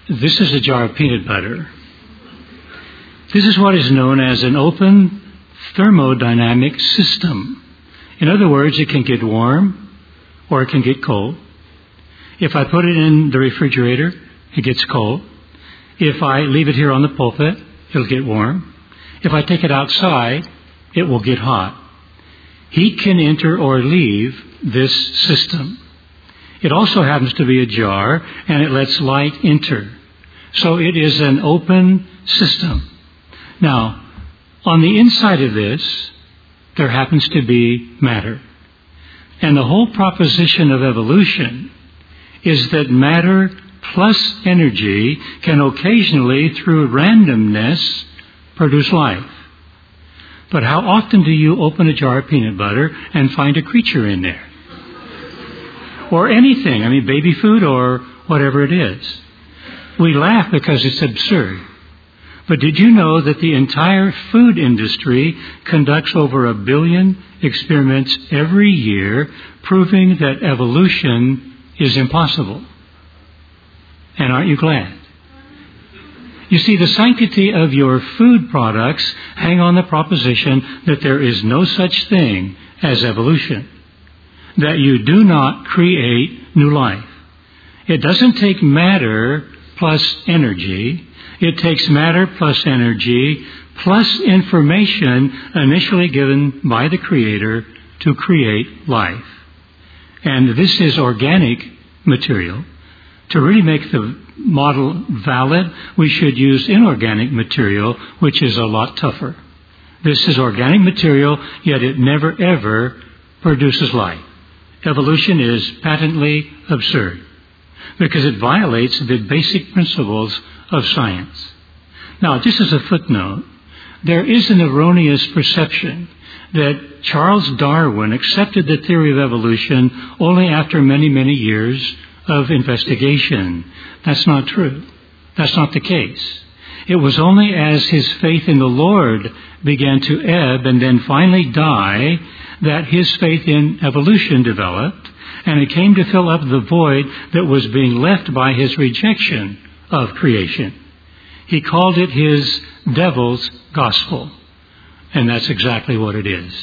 This is a jar of peanut butter. This is what is known as an open thermodynamic system. In other words, it can get warm or it can get cold. If I put it in the refrigerator, it gets cold. If I leave it here on the pulpit, it'll get warm. If I take it outside, it will get hot. Heat can enter or leave this system. It also happens to be a jar, and it lets light enter. So it is an open system. Now, on the inside of this, there happens to be matter. And the whole proposition of evolution is that matter plus energy can occasionally, through randomness, produce life. But how often do you open a jar of peanut butter and find a creature in there? Or anything, baby food or whatever it is. We laugh because it's absurd. But did you know that the entire food industry conducts over 1 billion experiments every year proving that evolution is impossible? And aren't you glad? You see, the sanctity of your food products hang on the proposition that there is no such thing as evolution, that you do not create new life. It doesn't take matter plus energy. It takes matter plus energy plus information initially given by the Creator to create life. And this is organic material. To really make the model valid, we should use inorganic material, which is a lot tougher. This is organic material, yet it never ever produces life. Evolution is patently absurd because it violates the basic principles of science. Now, just as a footnote, there is an erroneous perception that Charles Darwin accepted the theory of evolution only after many, many years of investigation. That's not true. That's not the case. It was only as his faith in the Lord began to ebb and then finally die that his faith in evolution developed, and it came to fill up the void that was being left by his rejection of creation. He called it his devil's gospel, and that's exactly what it is.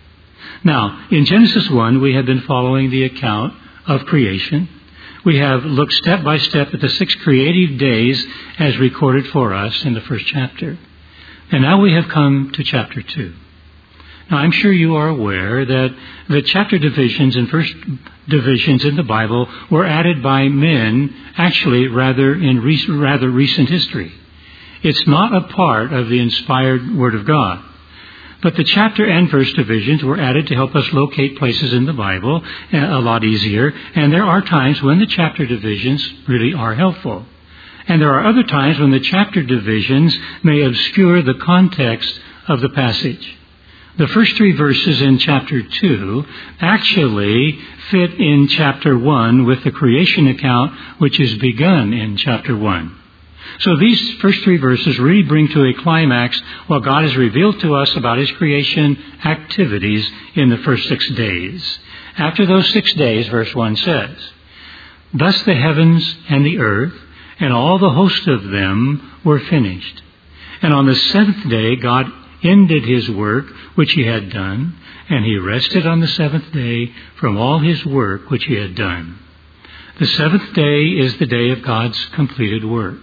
Now, in Genesis 1, we have been following the account of creation. We have looked step by step at the 6 creative days as recorded for us in the first chapter. And now we have come to chapter 2. Now, I'm sure you are aware that the chapter divisions and first divisions in the Bible were added by men, actually rather in rather recent history. It's not a part of the inspired Word of God. But the chapter and verse divisions were added to help us locate places in the Bible a lot easier. And there are times when the chapter divisions really are helpful. And there are other times when the chapter divisions may obscure the context of the passage. The first 3 verses in chapter 2 actually fit in chapter 1 with the creation account which is begun in chapter 1. So these first 3 verses really bring to a climax what God has revealed to us about His creation activities in the first 6 days. After those 6 days, verse 1 says, "Thus the heavens and the earth and all the host of them were finished. And on the 7th day God ended His work which He had done, and He rested on the 7th day from all His work which He had done." The 7th day is the day of God's completed work.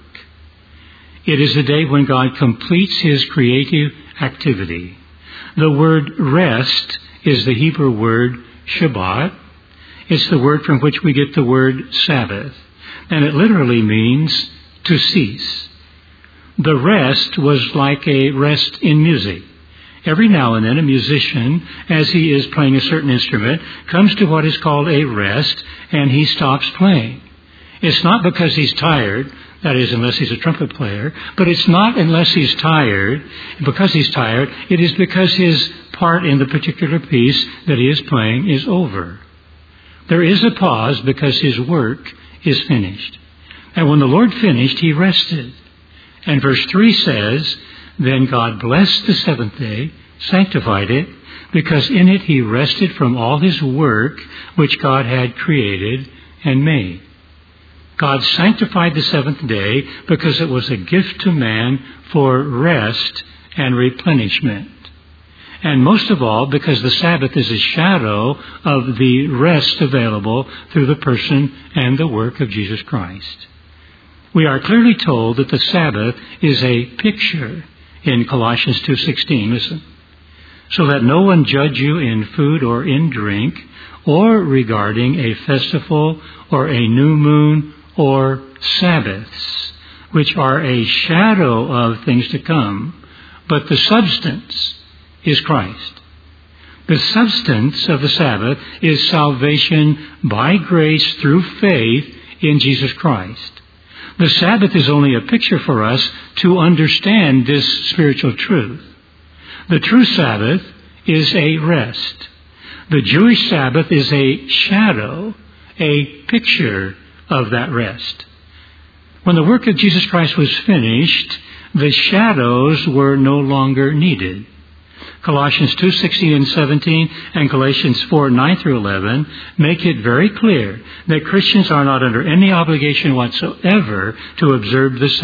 It is the day when God completes His creative activity. The word rest is the Hebrew word Shabbat. It's the word from which we get the word Sabbath. And it literally means to cease. The rest was like a rest in music. Every now and then a musician, as he is playing a certain instrument, comes to what is called a rest, and he stops playing. It's not because he's tired, that is, unless he's a trumpet player, but it's not unless he's tired. Because he's tired, it is because his part in the particular piece that he is playing is over. There is a pause because his work is finished. And when the Lord finished, He rested. And verse 3 says, "Then God blessed the 7th day, sanctified it, because in it He rested from all His work which God had created and made." God sanctified the seventh day because it was a gift to man for rest and replenishment. And most of all, because the Sabbath is a shadow of the rest available through the person and the work of Jesus Christ. We are clearly told that the Sabbath is a picture in Colossians 2:16. Listen. So that no one judge you in food or in drink, or regarding a festival or a new moon or Sabbaths, which are a shadow of things to come, but the substance is Christ. The substance of the Sabbath is salvation by grace through faith in Jesus Christ. The Sabbath is only a picture for us to understand this spiritual truth. The true Sabbath is a rest. The Jewish Sabbath is a shadow, a picture of that rest. When the work of Jesus Christ was finished, the shadows were no longer needed. Colossians 2:16 and 17 and Galatians 4:9 through 11 make it very clear that Christians are not under any obligation whatsoever to observe the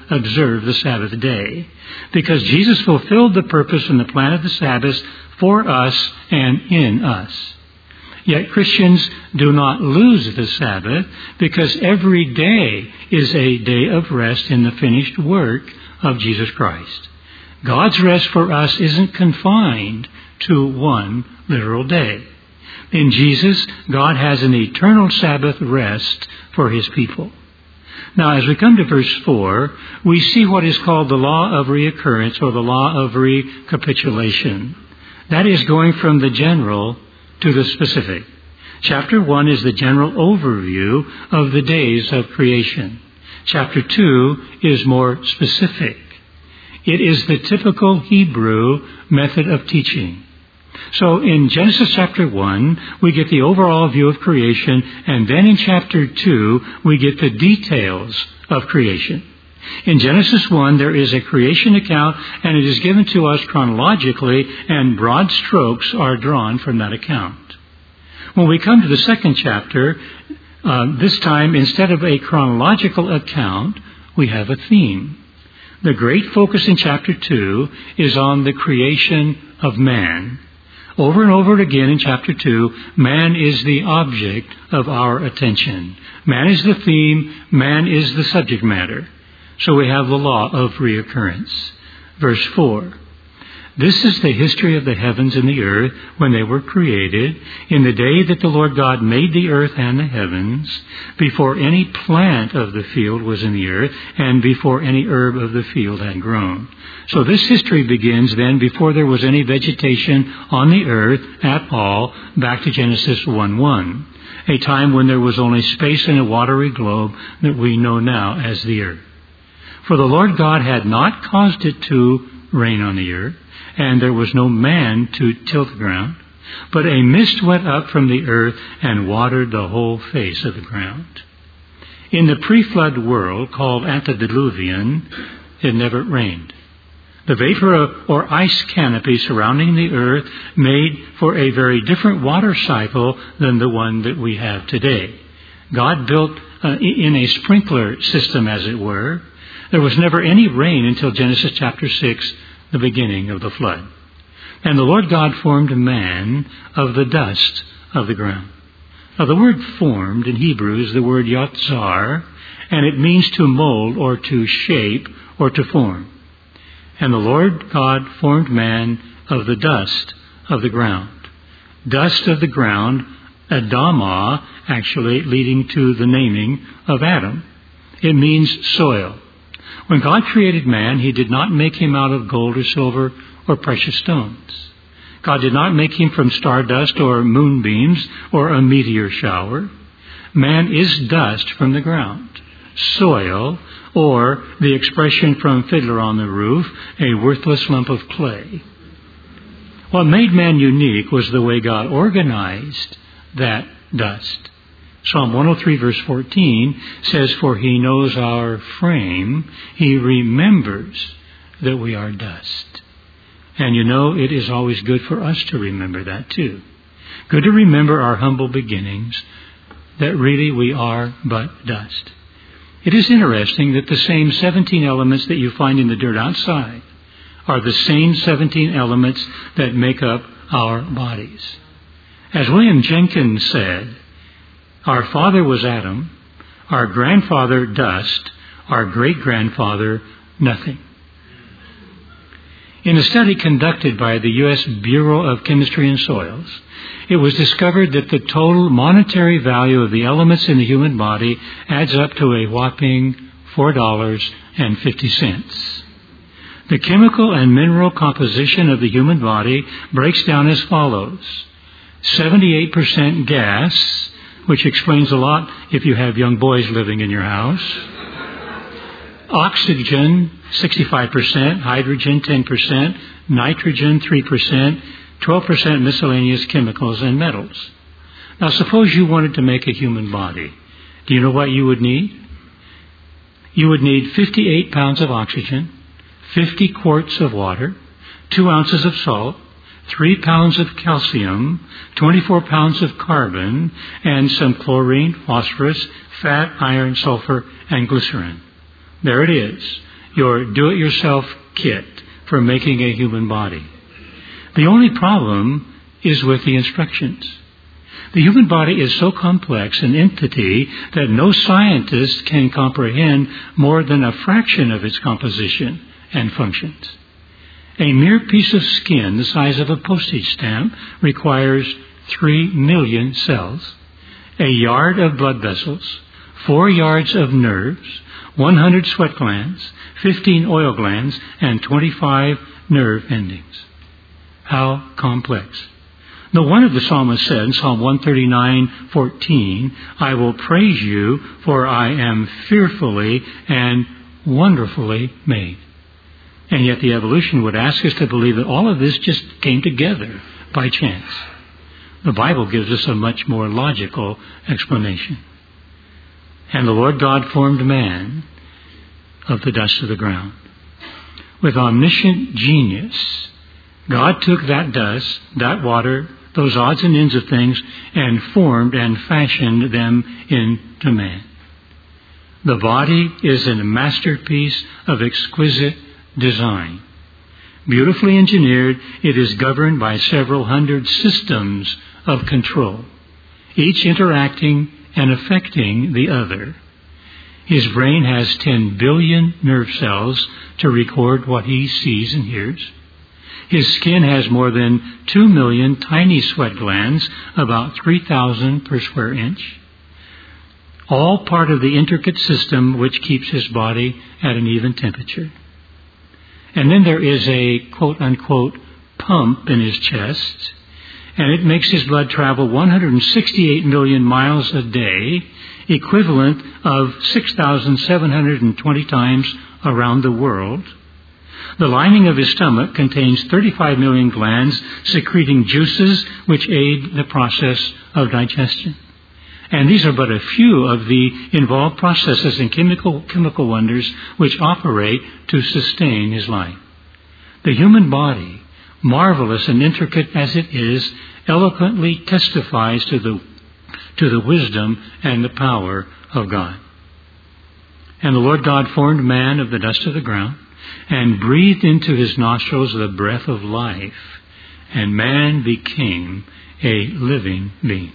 Sabbath day, because Jesus fulfilled the purpose and the plan of the Sabbath for us and in us. Yet Christians do not lose the Sabbath, because every day is a day of rest in the finished work of Jesus Christ. God's rest for us isn't confined to one literal day. In Jesus, God has an eternal Sabbath rest for His people. Now, as we come to verse 4, we see what is called the law of reoccurrence, or the law of recapitulation. That is going from the general to the specific. Chapter 1 is the general overview of the days of creation. Chapter 2 is more specific. It is the typical Hebrew method of teaching. So in Genesis chapter 1, we get the overall view of creation, and then in chapter 2, we get the details of creation. In Genesis 1, there is a creation account, and it is given to us chronologically, and broad strokes are drawn from that account. When we come to the second chapter, this time, instead of a chronological account, we have a theme. The great focus in chapter 2 is on the creation of man. Over and over again in chapter 2, man is the object of our attention. Man is the theme, man is the subject matter. So we have the law of reoccurrence. Verse 4. This is the history of the heavens and the earth when they were created, in the day that the Lord God made the earth and the heavens, before any plant of the field was in the earth, and before any herb of the field had grown. So this history begins then before there was any vegetation on the earth at all, back to Genesis 1:1, a time when there was only space in a watery globe that we know now as the earth. For the Lord God had not caused it to rain on the earth, and there was no man to till the ground, but a mist went up from the earth and watered the whole face of the ground. In the pre-flood world, called antediluvian, it never rained. The vapor or ice canopy surrounding the earth made for a very different water cycle than the one that we have today. God built in a sprinkler system, as it were. There was never any rain until Genesis chapter 6, the beginning of the flood. And the Lord God formed man of the dust of the ground. Now, the word formed in Hebrew is the word yatzar, and it means to mold or to shape or to form. And the Lord God formed man of the dust of the ground. Dust of the ground, Adamah, actually leading to the naming of Adam. It means soil. When God created man, He did not make him out of gold or silver or precious stones. God did not make him from stardust or moonbeams or a meteor shower. Man is dust from the ground, soil, or the expression from Fiddler on the Roof, a worthless lump of clay. What made man unique was the way God organized that dust. Psalm 103 verse 14 says, "For He knows our frame, He remembers that we are dust." And you know, it is always good for us to remember that too. Good to remember our humble beginnings. that really we are but dust. It is interesting that the same 17 elements that you find in the dirt outside are the same 17 elements that make up our bodies. As William Jenkins said, our father was Adam, our grandfather dust, our great-grandfather nothing. In a study conducted by the U.S. Bureau of Chemistry and Soils, it was discovered that the total monetary value of the elements in the human body adds up to a whopping $4.50. The chemical and mineral composition of the human body breaks down as follows: 78% gas, which explains a lot if you have young boys living in your house. Oxygen, 65%, hydrogen, 10%, nitrogen, 3%, 12% miscellaneous chemicals and metals. Now, suppose you wanted to make a human body. Do you know what you would need? You would need 58 pounds of oxygen, 50 quarts of water, 2 ounces of salt, 3 pounds of calcium, 24 pounds of carbon, and some chlorine, phosphorus, fat, iron, sulfur, and glycerin. There it is, your do-it-yourself kit for making a human body. The only problem is with the instructions. The human body is so complex an entity that no scientist can comprehend more than a fraction of its composition and functions. A mere piece of skin the size of a postage stamp requires 3 million cells, a yard of blood vessels, 4 yards of nerves, 100 sweat glands, 15 oil glands, and 25 nerve endings. How complex. No wonder the psalmist said in Psalm 139:14, I will praise you, for I am fearfully and wonderfully made. And yet the evolution would ask us to believe that all of this just came together by chance. The Bible gives us a much more logical explanation. And the Lord God formed man of the dust of the ground. With omniscient genius, God took that dust, that water, those odds and ends of things, and formed and fashioned them into man. The body is a masterpiece of exquisite design. Beautifully engineered, it is governed by several hundred systems of control, each interacting and affecting the other. His brain has 10 billion nerve cells to record what he sees and hears. His skin has more than 2 million tiny sweat glands, about 3,000 per square inch, all part of the intricate system which keeps his body at an even temperature. And then there is a quote-unquote pump in his chest, and it makes his blood travel 168 million miles a day, equivalent of 6,720 times around the world. The lining of his stomach contains 35 million glands secreting juices which aid the process of digestion. And these are but a few of the involved processes and chemical wonders which operate to sustain his life. The human body, marvelous and intricate as it is, eloquently testifies to the wisdom and the power of God. And the Lord God formed man of the dust of the ground and breathed into his nostrils the breath of life, and man became a living being.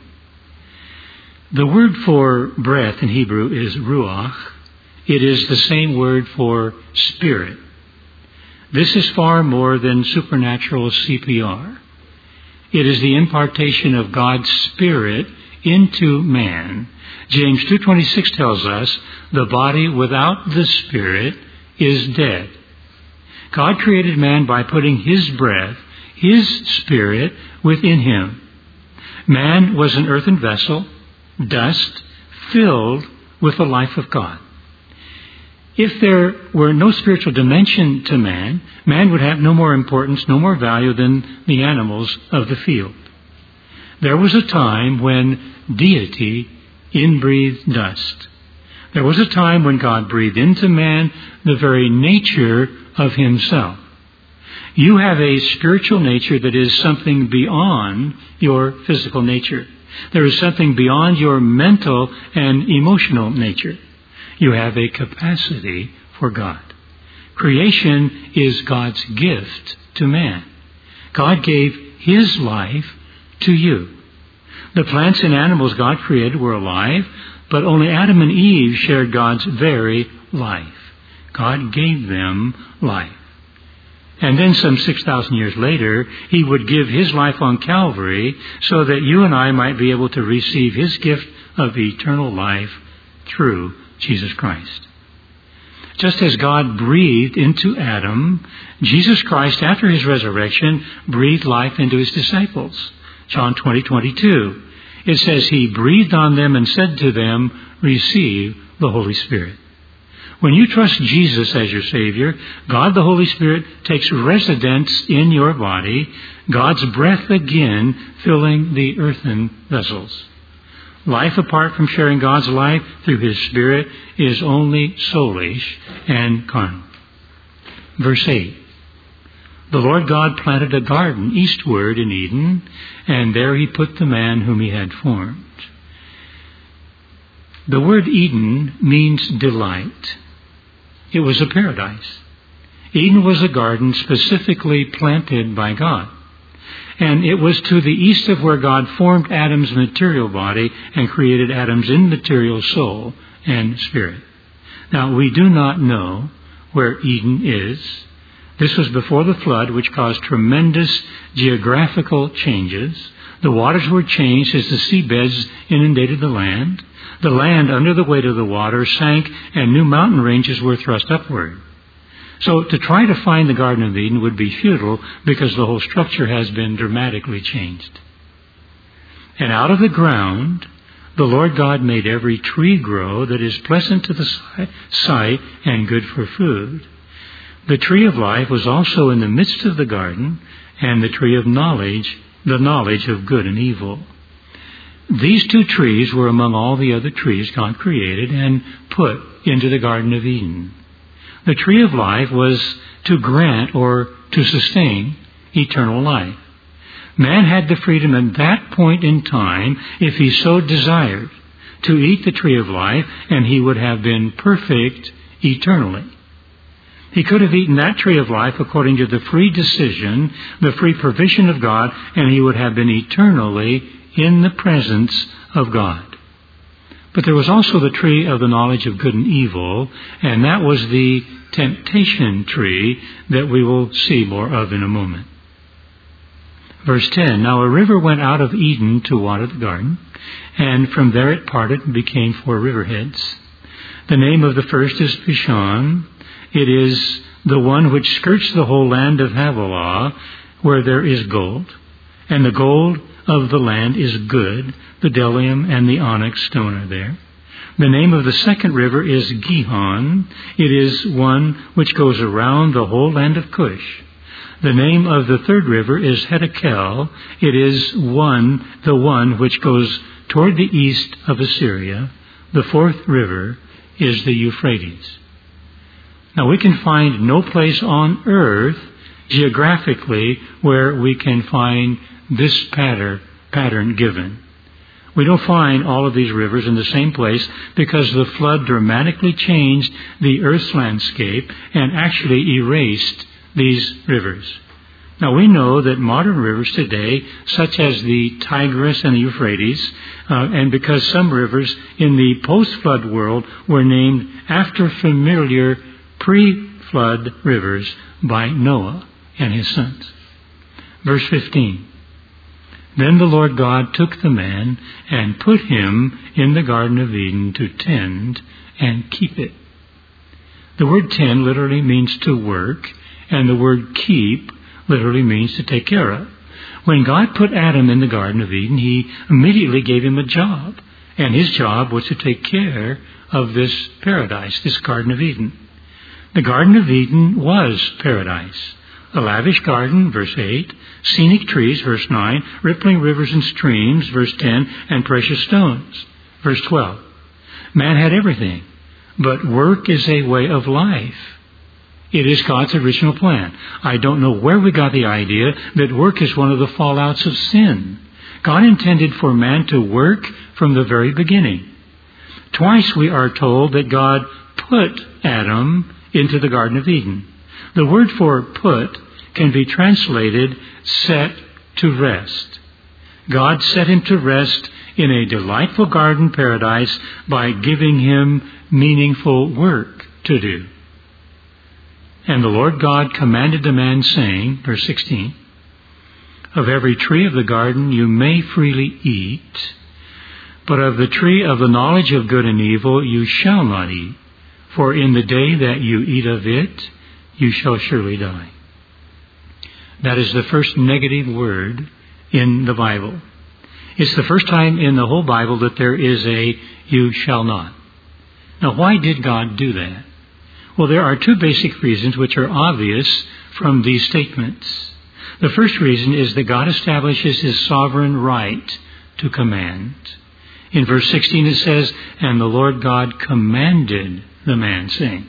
The word for breath in Hebrew is ruach. It is the same word for spirit. This is far more than supernatural CPR. It is the impartation of God's Spirit into man. James 2:26 tells us, the body without the Spirit is dead. God created man by putting his breath, his Spirit, within him. Man was an earthen vessel, dust, filled with the life of God. If there were no spiritual dimension to man, man would have no more importance, no more value than the animals of the field. There was a time when deity inbreathed dust. There was a time when God breathed into man the very nature of himself. You have a spiritual nature that is something beyond your physical nature. There is something beyond your mental and emotional nature. You have a capacity for God. Creation is God's gift to man. God gave His life to you. The plants and animals God created were alive, but only Adam and Eve shared God's very life. God gave them life. And then some 6,000 years later, He would give His life on Calvary so that you and I might be able to receive His gift of eternal life through Jesus Christ. Just as God breathed into Adam, Jesus Christ, after His resurrection, breathed life into His disciples. John 20:22. It says, He breathed on them and said to them, receive the Holy Spirit. When you trust Jesus as your Savior, God the Holy Spirit takes residence in your body, God's breath again filling the earthen vessels. Life apart from sharing God's life through His Spirit is only soulish and carnal. Verse 8. The Lord God planted a garden eastward in Eden, and there He put the man whom He had formed. The word Eden means delight. It was a paradise. Eden was a garden specifically planted by God. And it was to the east of where God formed Adam's material body and created Adam's immaterial soul and spirit. Now, we do not know where Eden is. This was before the flood, which caused tremendous geographical changes. The waters were changed as the seabeds inundated the land. The land, under the weight of the water, sank, and new mountain ranges were thrust upward. So to try to find the Garden of Eden would be futile because the whole structure has been dramatically changed. And out of the ground, the Lord God made every tree grow that is pleasant to the sight and good for food. The tree of life was also in the midst of the garden, and the tree of knowledge, the knowledge of good and evil. These two trees were among all the other trees God created and put into the Garden of Eden. The tree of life was to grant or to sustain eternal life. Man had the freedom at that point in time, if he so desired, to eat the tree of life, and he would have been perfect eternally. He could have eaten that tree of life according to the free decision, the free provision of God, and he would have been eternally in the presence of God. But there was also the tree of the knowledge of good and evil, and that was the temptation tree that we will see more of in a moment. Verse 10, Now a river went out of Eden to water the garden, and from there it parted and became 4 riverheads. The name of the first is Pishon. It is the one which skirts the whole land of Havilah, where there is gold. And the gold of the land is good. The bdellium and the onyx stone are there. The name of the second river is Gihon. It is one which goes around the whole land of Cush. The name of the third river is Hiddekel. It is the one which goes toward the east of Assyria. The fourth river is the Euphrates. Now, we can find no place on earth geographically where we can find this pattern given. We don't find all of these rivers in the same place because the flood dramatically changed the earth's landscape and actually erased these rivers. Now, we know that modern rivers today, such as the Tigris and the Euphrates, and because some rivers in the post-flood world were named after familiar pre-flood rivers by Noah and his sons. Verse 15. Then the Lord God took the man and put him in the Garden of Eden to tend and keep it. The word tend literally means to work, and the word keep literally means to take care of. When God put Adam in the Garden of Eden, He immediately gave him a job, and his job was to take care of this paradise, this Garden of Eden. The Garden of Eden was paradise. A lavish garden, verse 8, scenic trees, verse 9, rippling rivers and streams, verse 10, and precious stones, verse 12. Man had everything, but work is a way of life. It is God's original plan. I don't know where we got the idea that work is one of the fallouts of sin. God intended for man to work from the very beginning. Twice we are told that God put Adam into the Garden of Eden. The word for put can be translated set to rest. God set him to rest in a delightful garden paradise by giving him meaningful work to do. And the Lord God commanded the man, saying, verse 16, of every tree of the garden you may freely eat, but of the tree of the knowledge of good and evil you shall not eat, for in the day that you eat of it, you shall surely die. That is the first negative word in the Bible. It's the first time in the whole Bible that there is a you shall not. Now, why did God do that? Well, there are two basic reasons which are obvious from these statements. The first reason is that God establishes his sovereign right to command. In verse 16 it says, and the Lord God commanded the man, saying.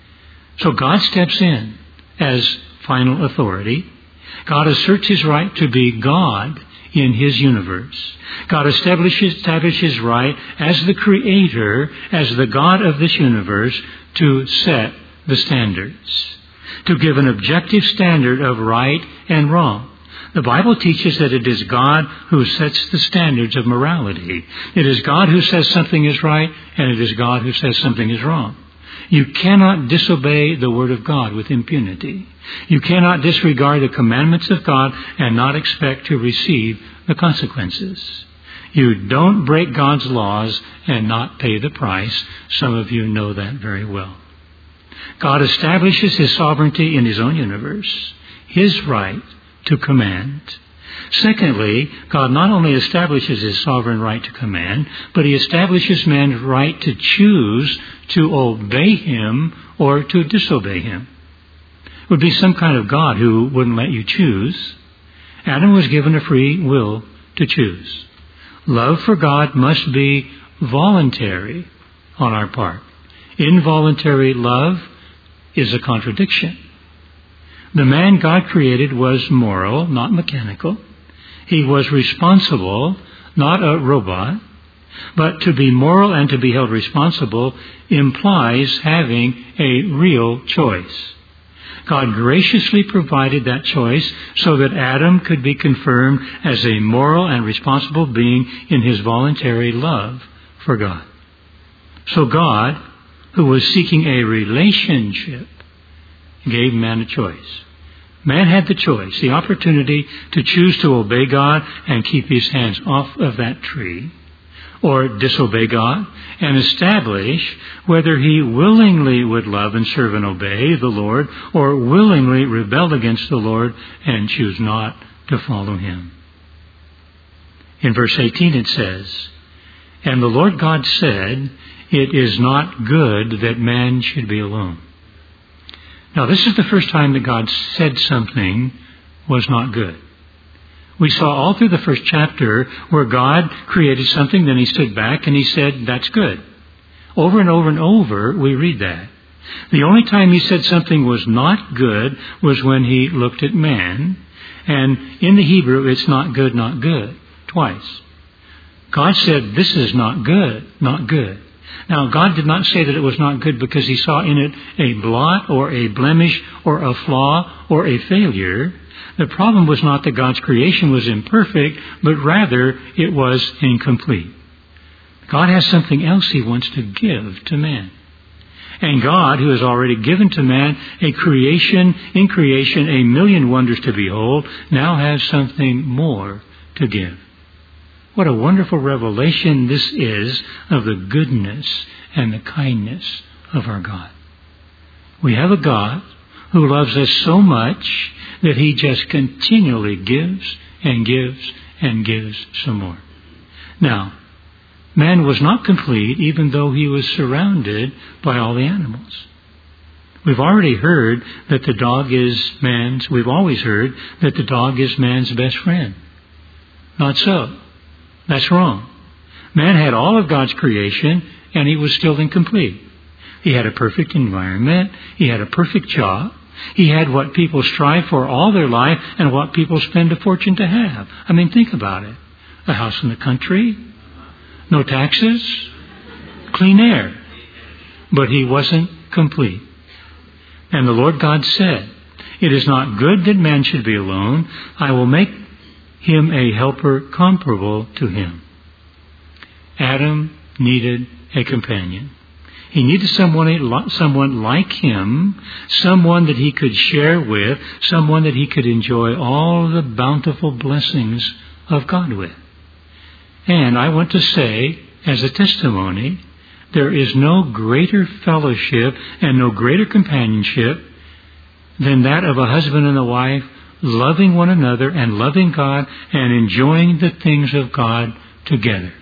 So God steps in as final authority. God asserts his right to be God in his universe. God establishes his right as the Creator, as the God of this universe, to set the standards, to give an objective standard of right and wrong. The Bible teaches that it is God who sets the standards of morality. It is God who says something is right, and it is God who says something is wrong. You cannot disobey the Word of God with impunity. You cannot disregard the commandments of God and not expect to receive the consequences. You don't break God's laws and not pay the price. Some of you know that very well. God establishes his sovereignty in his own universe, his right to command. Secondly, God not only establishes his sovereign right to command, but he establishes man's right to choose to obey him or to disobey him. It would be some kind of God who wouldn't let you choose. Adam was given a free will to choose. Love for God must be voluntary on our part. Involuntary love is a contradiction. The man God created was moral, not mechanical. He was responsible, not a robot. But to be moral and to be held responsible implies having a real choice. God graciously provided that choice so that Adam could be confirmed as a moral and responsible being in his voluntary love for God. So God, who was seeking a relationship, gave man a choice. Man had the choice, the opportunity to choose to obey God and keep his hands off of that tree, or disobey God and establish whether he willingly would love and serve and obey the Lord, or willingly rebel against the Lord and choose not to follow him. In verse 18 it says, and the Lord God said, it is not good that man should be alone. Now, this is the first time that God said something was not good. We saw all through the first chapter where God created something, then he stood back and he said, that's good. Over and over and over, we read that. The only time he said something was not good was when he looked at man. And in the Hebrew, it's not good, twice. God said, this is not good, not good. Now, God did not say that it was not good because he saw in it a blot or a blemish or a flaw or a failure. The problem was not that God's creation was imperfect, but rather it was incomplete. God has something else he wants to give to man. And God, who has already given to man in creation, a million wonders to behold, now has something more to give. What a wonderful revelation this is of the goodness and the kindness of our God. We have a God who loves us so much that he just continually gives and gives and gives some more. Now, man was not complete even though he was surrounded by all the animals. We've already heard that the dog is we've always heard that the dog is man's best friend. Not so. That's wrong. Man had all of God's creation, and he was still incomplete. He had a perfect environment. He had a perfect job. He had what people strive for all their life and what people spend a fortune to have. I mean, think about it. A house in the country, no taxes, clean air. But he wasn't complete. And the Lord God said, "It is not good that man should be alone. I will make him a helper comparable to him." Adam needed a companion. He needed someone like him, someone that he could share with, someone that he could enjoy all the bountiful blessings of God with. And I want to say, as a testimony, there is no greater fellowship and no greater companionship than that of a husband and a wife loving one another and loving God and enjoying the things of God together.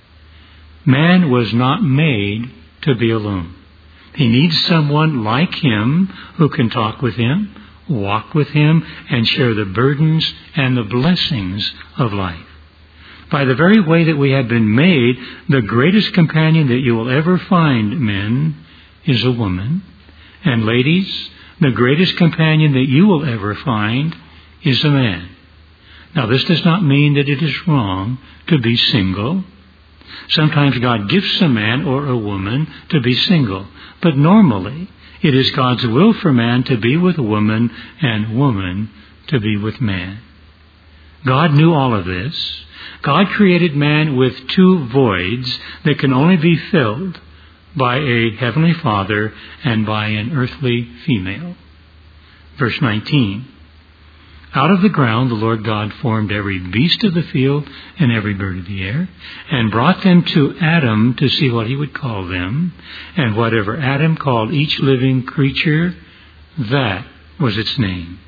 Man was not made to be alone. He needs someone like him who can talk with him, walk with him, and share the burdens and the blessings of life. By the very way that we have been made, the greatest companion that you will ever find, men, is a woman. And ladies, the greatest companion that you will ever find is a man. Now, this does not mean that it is wrong to be single. Sometimes God gifts a man or a woman to be single. But normally, it is God's will for man to be with woman and woman to be with man. God knew all of this. God created man with two voids that can only be filled by a heavenly Father and by an earthly female. Verse 19. Out of the ground the Lord God formed every beast of the field and every bird of the air, and brought them to Adam to see what he would call them. And whatever Adam called each living creature, that was its name.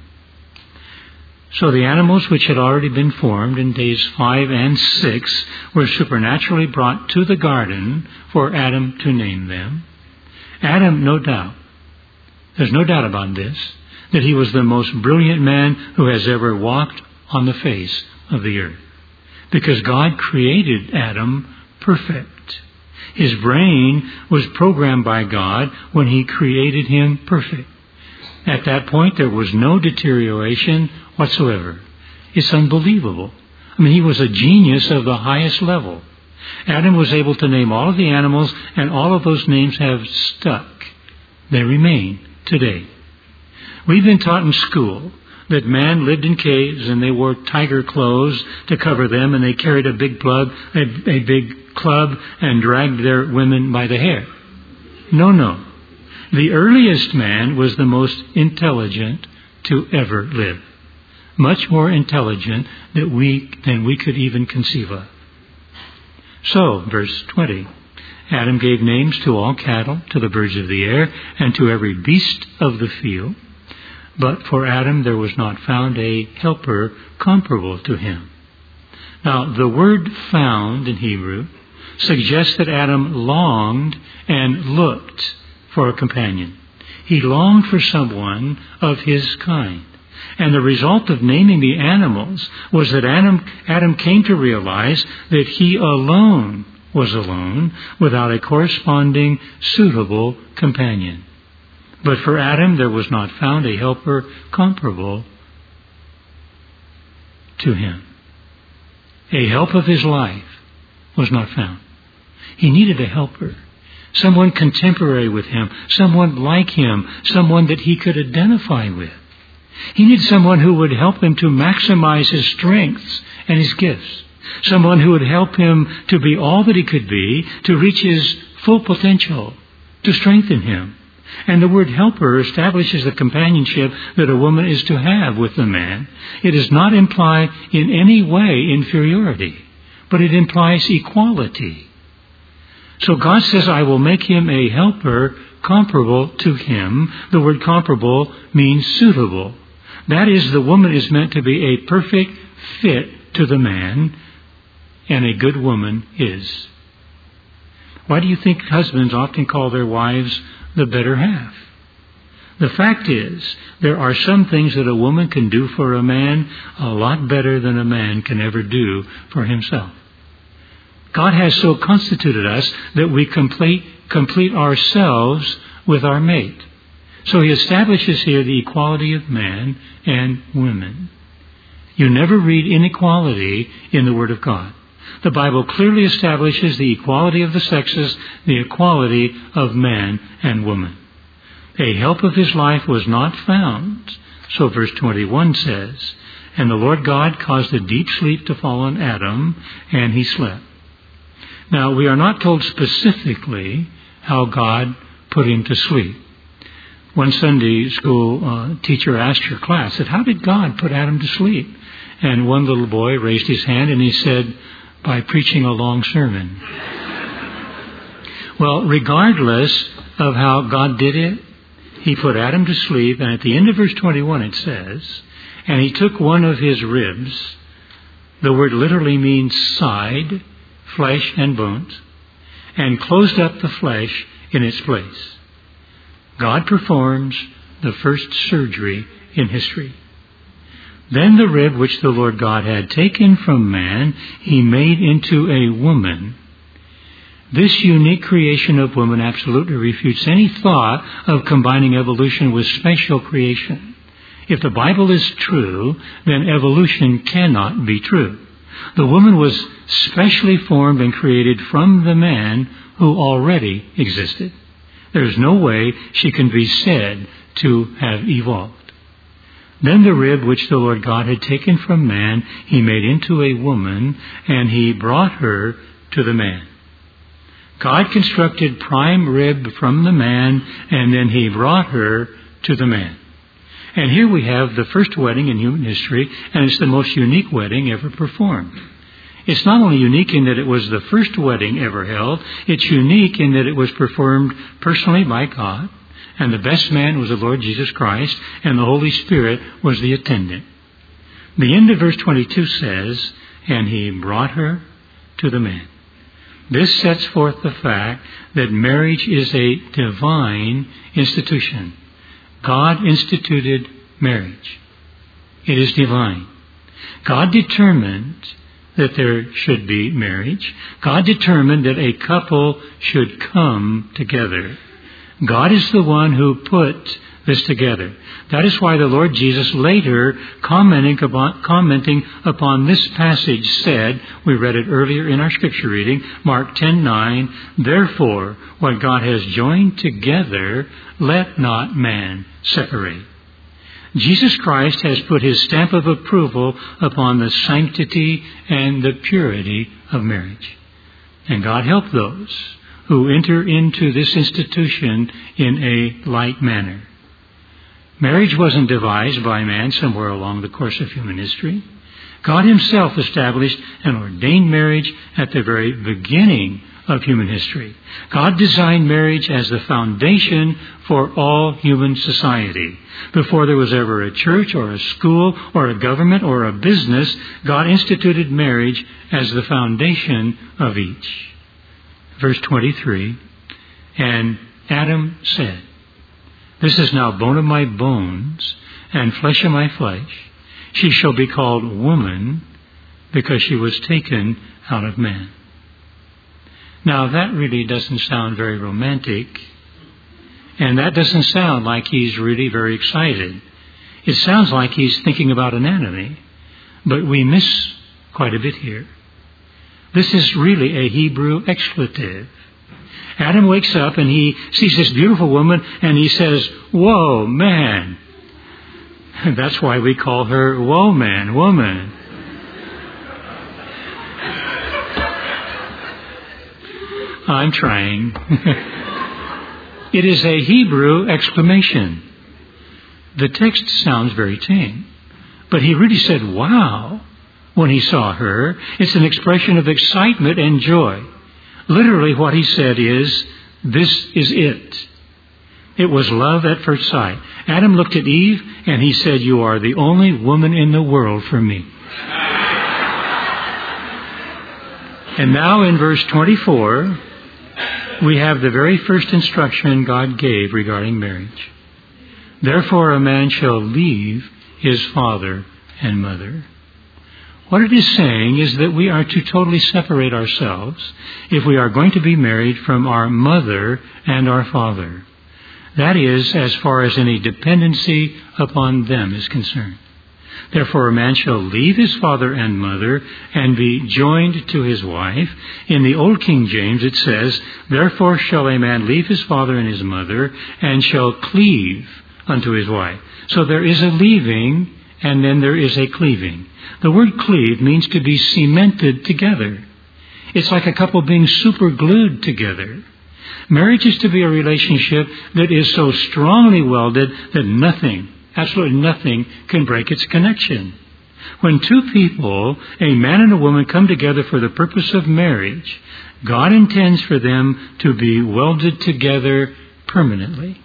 So the animals which had already been formed in days 5 and 6 were supernaturally brought to the garden for Adam to name them. Adam, no doubt, there's no doubt about this, that he was the most brilliant man who has ever walked on the face of the earth. Because God created Adam perfect. His brain was programmed by God when he created him perfect. At that point, there was no deterioration whatsoever. It's unbelievable. I mean, he was a genius of the highest level. Adam was able to name all of the animals, and all of those names have stuck. They remain today. We've been taught in school that man lived in caves and they wore tiger clothes to cover them, and they carried a big club and dragged their women by the hair. No. The earliest man was the most intelligent to ever live. Much more intelligent than we could even conceive of. So, verse 20. Adam gave names to all cattle, to the birds of the air, and to every beast of the field. But for Adam there was not found a helper comparable to him. Now, the word found in Hebrew suggests that Adam longed and looked for a companion. He longed for someone of his kind. And the result of naming the animals was that Adam came to realize that he alone was alone without a corresponding suitable companion. But for Adam there was not found a helper comparable to him. A help of his life was not found. He needed a helper. Someone contemporary with him, someone like him, someone that he could identify with. He needed someone who would help him to maximize his strengths and his gifts. Someone who would help him to be all that he could be, to reach his full potential, to strengthen him. And the word helper establishes the companionship that a woman is to have with a man. It does not imply in any way inferiority, but it implies equality. So God says, I will make him a helper comparable to him. The word comparable means suitable. That is, the woman is meant to be a perfect fit to the man, and a good woman is. Why do you think husbands often call their wives the better half? The fact is, there are some things that a woman can do for a man a lot better than a man can ever do for himself. God has so constituted us that we complete ourselves with our mate. So he establishes here the equality of man and women. You never read inequality in the Word of God. The Bible clearly establishes the equality of the sexes, the equality of man and woman. A help of his life was not found, so verse 21 says, and the Lord God caused a deep sleep to fall on Adam, and he slept. Now, we are not told specifically how God put him to sleep. One Sunday school teacher asked her class, said, how did God put Adam to sleep? And one little boy raised his hand and he said, by preaching a long sermon. Well, regardless of how God did it, he put Adam to sleep, and at the end of verse 21 it says, and he took one of his ribs. The word literally means side, flesh and bones, and closed up the flesh in its place. God performs the first surgery in history. Then the rib which the Lord God had taken from man, he made into a woman. This unique creation of woman absolutely refutes any thought of combining evolution with special creation. If the Bible is true, then evolution cannot be true. The woman was specially formed and created from the man who already existed. There is no way she can be said to have evolved. Then the rib which the Lord God had taken from man, he made into a woman, and he brought her to the man. God constructed prime rib from the man, and then he brought her to the man. And here we have the first wedding in human history, and it's the most unique wedding ever performed. It's not only unique in that it was the first wedding ever held, it's unique in that it was performed personally by God, and the best man was the Lord Jesus Christ, and the Holy Spirit was the attendant. The end of verse 22 says, and he brought her to the man. This sets forth the fact that marriage is a divine institution. God instituted marriage. It is divine. God determined that there should be marriage. God determined that a couple should come together. God is the one who put this together. That is why the Lord Jesus later, commenting upon this passage, said, we read it earlier in our scripture reading, Mark 10:9, therefore, what God has joined together, let not man separate. Jesus Christ has put his stamp of approval upon the sanctity and the purity of marriage. And God help those who enter into this institution in a like manner. Marriage wasn't devised by man somewhere along the course of human history. God himself established and ordained marriage at the very beginning of human history. God designed marriage as the foundation for all human society. Before there was ever a church or a school or a government or a business, God instituted marriage as the foundation of each. Verse 23, and Adam said, this is now bone of my bones and flesh of my flesh. She shall be called woman because she was taken out of man. Now that really doesn't sound very romantic, and that doesn't sound like he's really very excited. It sounds like he's thinking about anatomy, but we miss quite a bit here. This is really a Hebrew expletive. Adam wakes up and he sees this beautiful woman and he says, whoa, man. That's why we call her whoa, man, woman. I'm trying. It is a Hebrew exclamation. The text sounds very tame, but he really said, wow, when he saw her. It's an expression of excitement and joy. Literally what he said is, this is it. It was love at first sight. Adam looked at Eve and he said, you are the only woman in the world for me. And now in verse 24, we have the very first instruction God gave regarding marriage. Therefore a man shall leave his father and mother. What it is saying is that we are to totally separate ourselves if we are going to be married from our mother and our father. That is, as far as any dependency upon them is concerned. Therefore a man shall leave his father and mother and be joined to his wife. In the Old King James it says, therefore shall a man leave his father and his mother and shall cleave unto his wife. So there is a leaving and then there is a cleaving. The word cleave means to be cemented together. It's like a couple being super glued together. Marriage is to be a relationship that is so strongly welded that nothing, absolutely nothing, can break its connection. When two people, a man and a woman, come together for the purpose of marriage, God intends for them to be welded together permanently.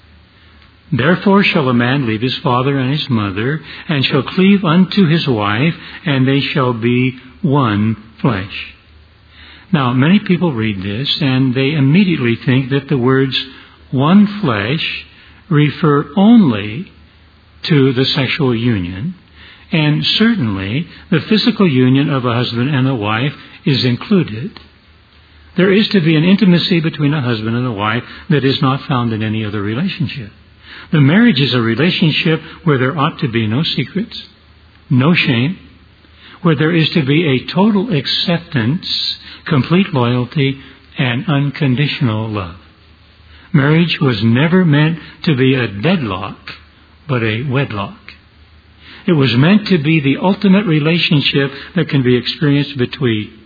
Therefore shall a man leave his father and his mother, and shall cleave unto his wife, and they shall be one flesh. Now, many people read this, and they immediately think that the words one flesh refer only to the sexual union, and certainly the physical union of a husband and a wife is included. There is to be an intimacy between a husband and a wife that is not found in any other relationship. The marriage is a relationship where there ought to be no secrets, no shame, where there is to be a total acceptance, complete loyalty, and unconditional love. Marriage was never meant to be a deadlock, but a wedlock. It was meant to be the ultimate relationship that can be experienced between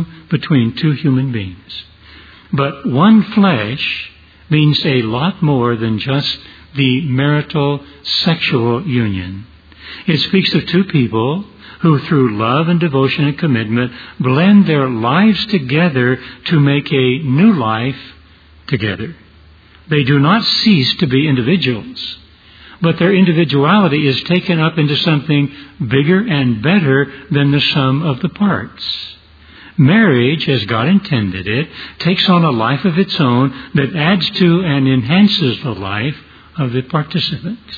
two human beings. But one flesh means a lot more than just the marital sexual union. It speaks of two people who through love and devotion and commitment blend their lives together to make a new life together. They do not cease to be individuals, but their individuality is taken up into something bigger and better than the sum of the parts. Marriage, as God intended it, takes on a life of its own that adds to and enhances the life of the participants.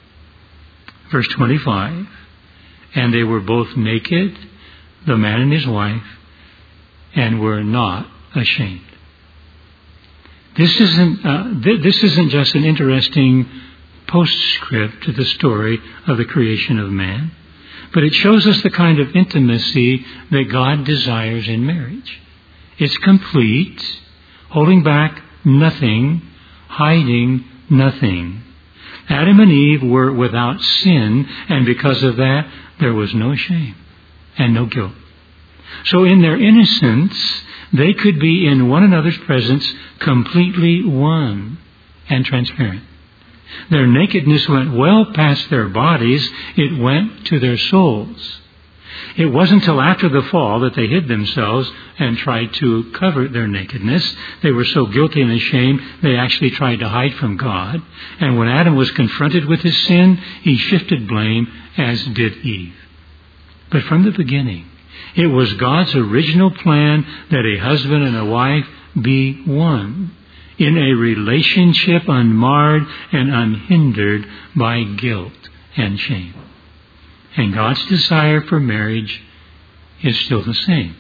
Verse 25, and they were both naked, the man and his wife, and were not ashamed. This isn't just an interesting postscript to the story of the creation of man, but it shows us the kind of intimacy that God desires in marriage. It's complete, holding back nothing, hiding nothing. Adam and Eve were without sin, and because of that, there was no shame and no guilt. So in their innocence, they could be in one another's presence completely one and transparent. Their nakedness went well past their bodies. It went to their souls. It wasn't until after the fall that they hid themselves and tried to cover their nakedness. They were so guilty and ashamed, they actually tried to hide from God. And when Adam was confronted with his sin, he shifted blame, as did Eve. But from the beginning, it was God's original plan that a husband and a wife be one in a relationship unmarred and unhindered by guilt and shame. And God's desire for marriage is still the same.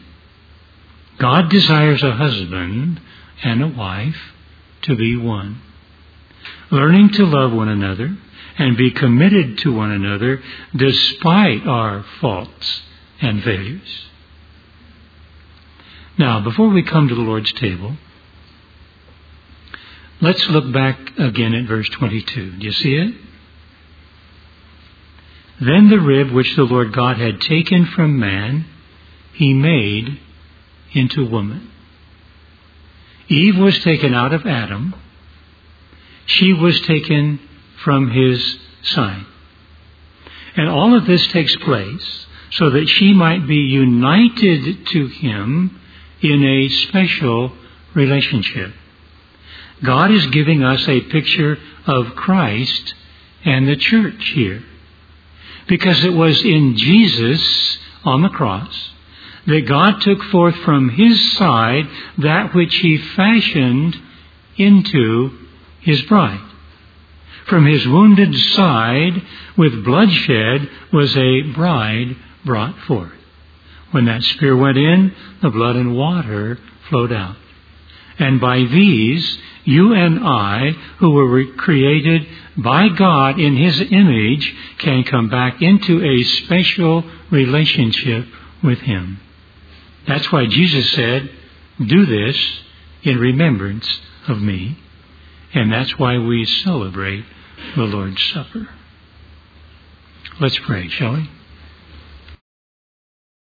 God desires a husband and a wife to be one, learning to love one another and be committed to one another despite our faults and failures. Now, before we come to the Lord's table, let's look back again at verse 22. Do you see it? Then the rib which the Lord God had taken from man, he made into woman. Eve was taken out of Adam. She was taken from his side. And all of this takes place so that she might be united to him in a special relationship. God is giving us a picture of Christ and the church here. Because it was in Jesus on the cross that God took forth from his side that which he fashioned into his bride. From his wounded side with bloodshed was a bride brought forth. When that spear went in, the blood and water flowed out. And by these, you and I, who were created by God in His image can come back into a special relationship with Him. That's why Jesus said, do this in remembrance of me. And that's why we celebrate the Lord's Supper. Let's pray, shall we?